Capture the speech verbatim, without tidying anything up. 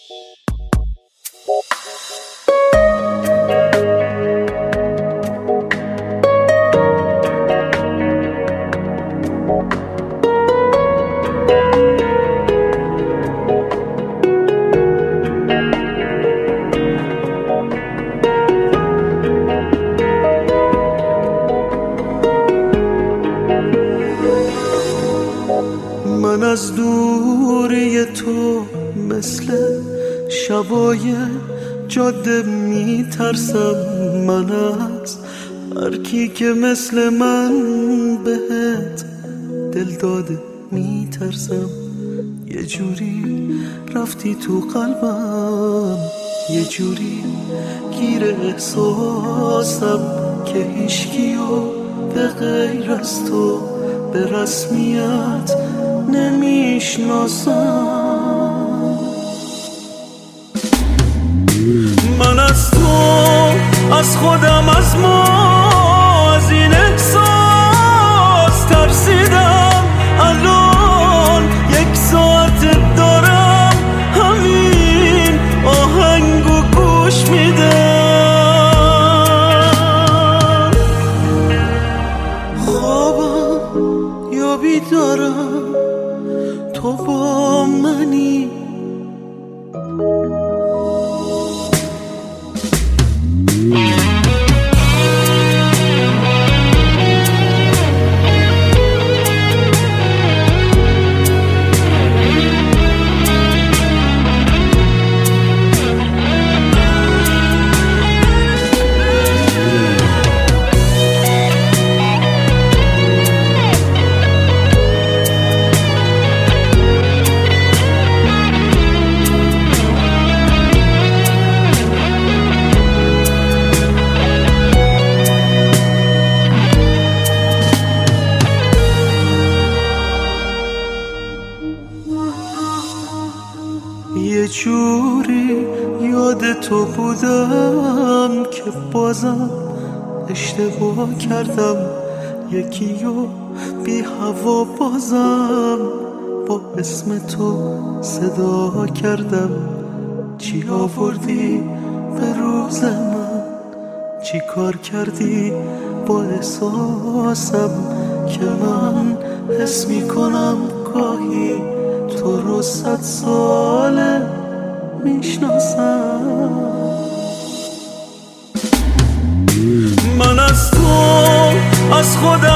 من از دوری تو مثل شبای جاده می ترسم. من از هر کی که مثل من بهت دل داده می ترسم. یه جوری رفتی تو قلبم، یه جوری گیر احساسم که هیچکیو به غیر از تو به رسمیت نمیشناسم. من از تو، از خودم، از ما، از این احساس ترسیدم. الان یک ساعت دارم همین آهنگو گوش میدم. خوابم یا بیدارم تو با منی. یه جوری یاد تو بودم که بازم اشتباه کردم. یکیو بی هوا بازم با اسم تو صدا کردم. چی آوردی به روز من، چی کار کردی با احساسم که من حس میکنم گاهی تو رو صد ساله میشناسم. من از تو، از خودم